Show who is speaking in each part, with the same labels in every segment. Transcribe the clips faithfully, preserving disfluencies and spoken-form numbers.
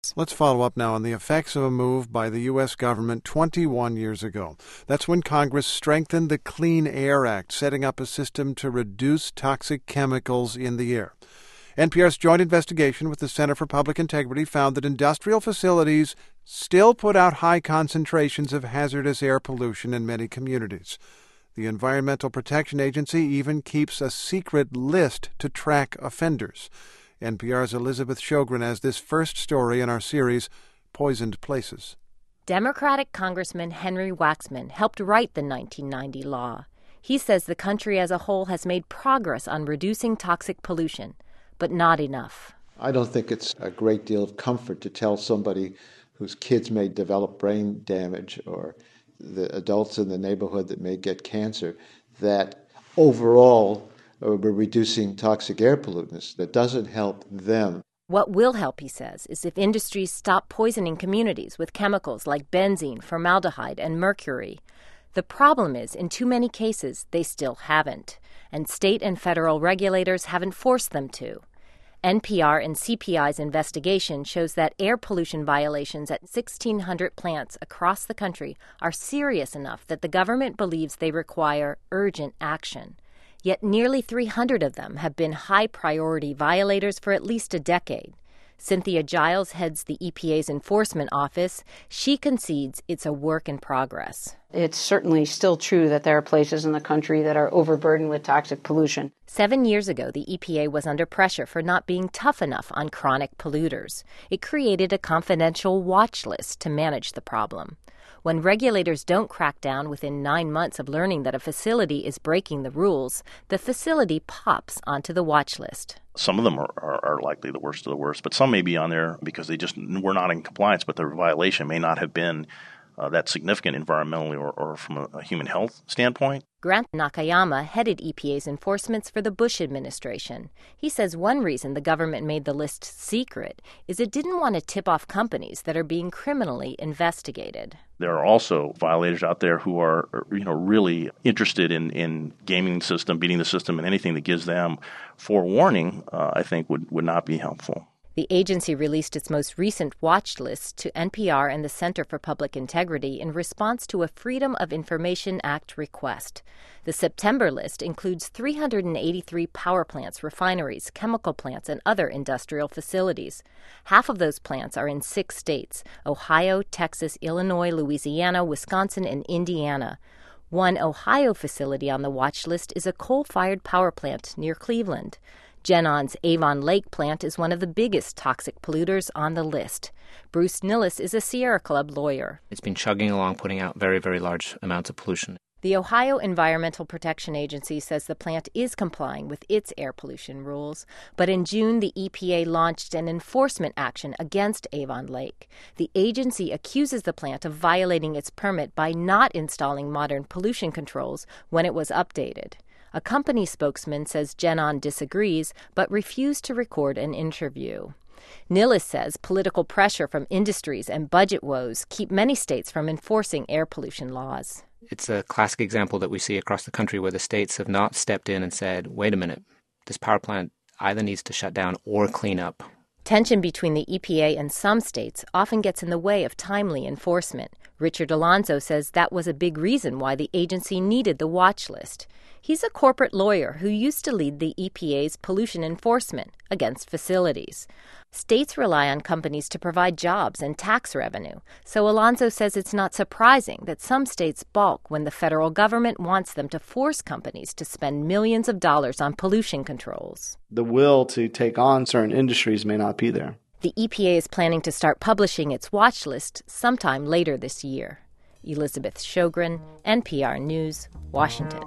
Speaker 1: Let's follow up now on the effects of a move by the U S government twenty-one years ago. That's when Congress strengthened the Clean Air Act, setting up a system to reduce toxic chemicals in the air. N P R's joint investigation with the Center for Public Integrity found that industrial facilities still put out high concentrations of hazardous air pollution in many communities. The Environmental Protection Agency even keeps a secret list to track offenders. N P R's Elizabeth Sjogren has this first story in our series, Poisoned Places.
Speaker 2: Democratic Congressman Henry Waxman helped write the nineteen ninety law. He says the country as a whole has made progress on reducing toxic pollution, but not enough.
Speaker 3: I don't think it's a great deal of comfort to tell somebody whose kids may develop brain damage or the adults in the neighborhood that may get cancer that overall we're reducing toxic air pollutants. That doesn't help them.
Speaker 2: What will help, he says, is if industries stop poisoning communities with chemicals like benzene, formaldehyde, and mercury. The problem is, in too many cases, they still haven't, and state and federal regulators haven't forced them to. N P R and C P I's investigation shows that air pollution violations at sixteen hundred plants across the country are serious enough that the government believes they require urgent action. Yet nearly three hundred of them have been high-priority violators for at least a decade. Cynthia Giles heads the E P A's enforcement office. She concedes it's a work in progress.
Speaker 4: It's certainly still true that there are places in the country that are overburdened with toxic pollution.
Speaker 2: Seven years ago, the E P A was under pressure for not being tough enough on chronic polluters. It created a confidential watch list to manage the problem. When regulators don't crack down within nine months of learning that a facility is breaking the rules, the facility pops onto the watch list.
Speaker 5: Some of them are, are, are likely the worst of the worst, but some may be on there because they just were not in compliance, but their violation may not have been uh, that significant environmentally or, or from a, a human health standpoint.
Speaker 2: Grant Nakayama headed E P A's enforcements for the Bush administration. He says one reason the government made the list secret is it didn't want to tip off companies that are being criminally investigated.
Speaker 5: There are also violators out there who are, you know, really interested in, in gaming the system, beating the system, and anything that gives them forewarning, uh, I think, would, would not be helpful.
Speaker 2: The agency released its most recent watch list to N P R and the Center for Public Integrity in response to a Freedom of Information Act request. The September list includes three hundred eighty-three power plants, refineries, chemical plants, and other industrial facilities. Half of those plants are in six states: Ohio, Texas, Illinois, Louisiana, Wisconsin, and Indiana. One Ohio facility on the watch list is a coal-fired power plant near Cleveland. GenOn's Avon Lake plant is one of the biggest toxic polluters on the list. Bruce Nillis is a Sierra Club lawyer.
Speaker 6: It's been chugging along, putting out very, very large amounts of pollution.
Speaker 2: The Ohio Environmental Protection Agency says the plant is complying with its air pollution rules, but in June the E P A launched an enforcement action against Avon Lake. The agency accuses the plant of violating its permit by not installing modern pollution controls when it was updated. A company spokesman says GenOn disagrees, but refused to record an interview. Nillis says political pressure from industries and budget woes keep many states from enforcing air pollution laws.
Speaker 6: It's a classic example that we see across the country where the states have not stepped in and said, wait a minute, this power plant either needs to shut down or clean up.
Speaker 2: Tension between the E P A and some states often gets in the way of timely enforcement. Richard Alonso says that was a big reason why the agency needed the watch list. He's a corporate lawyer who used to lead the E P A's pollution enforcement against facilities. States rely on companies to provide jobs and tax revenue, so Alonso says it's not surprising that some states balk when the federal government wants them to force companies to spend millions of dollars on pollution controls.
Speaker 7: The will to take on certain industries may not be there.
Speaker 2: The E P A is planning to start publishing its watch list sometime later this year. Elizabeth Sjogren, N P R News, Washington.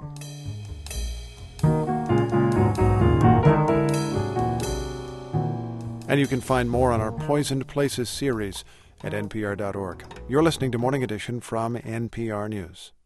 Speaker 1: And you can find more on our Poisoned Places series at N P R dot org. You're listening to Morning Edition from N P R News.